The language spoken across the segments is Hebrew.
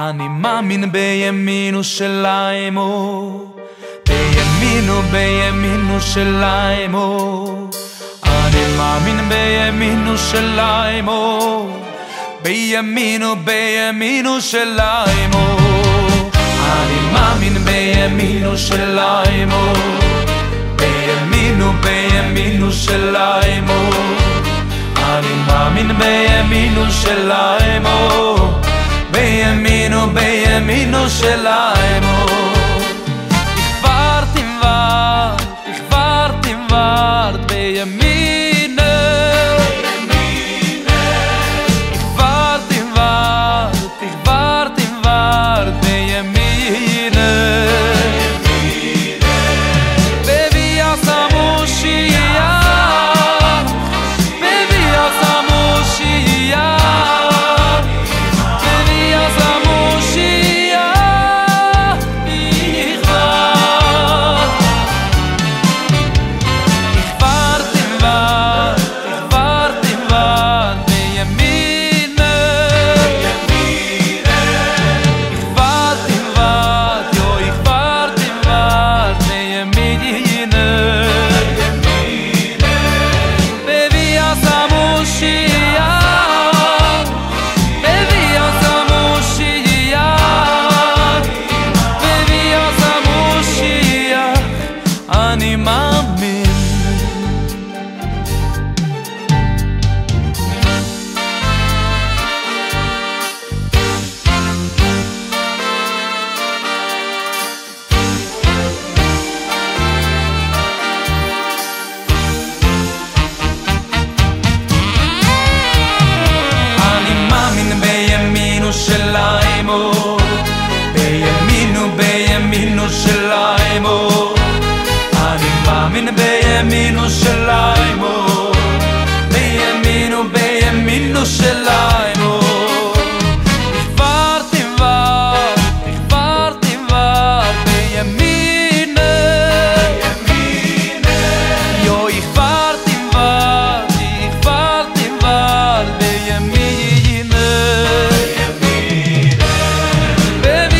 אני מאמין בימינו שלנו, בימינו שלנו. אני מאמין בימינו שלנו, בימינו שלנו. אני מאמין בימינו שלנו, בימינו שלנו. אני מאמין בימינו שלנו, בימינו שלנו. Ich warte bei Yemine. Ich warte bei Yemine. Baby, אני מאמין. אני מאמין בימינו שלנו, בימינו שלנו. אני מאמין בימינו שלנו, בימינו שלנו. Ich warte bei Yemine. Jo, ich warte bei Yemine. Baby,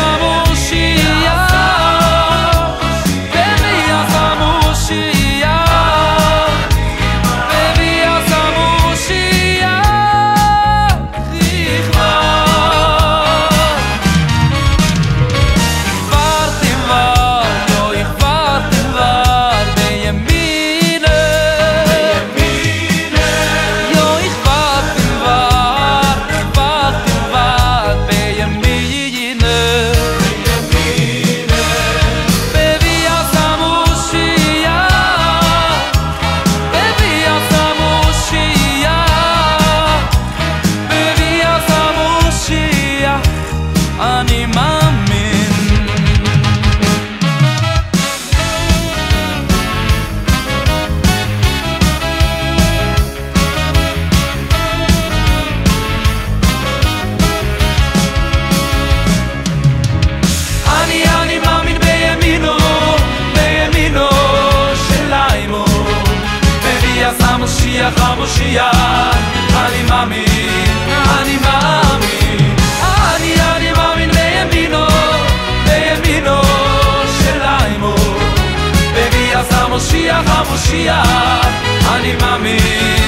אני מאמין. אני מאמין בימינו שלנו. בביאת המשיח, אני מאמין, אני מאמין. אני מאמין בימינו שלנו. בביאת המשיח, אני מאמין.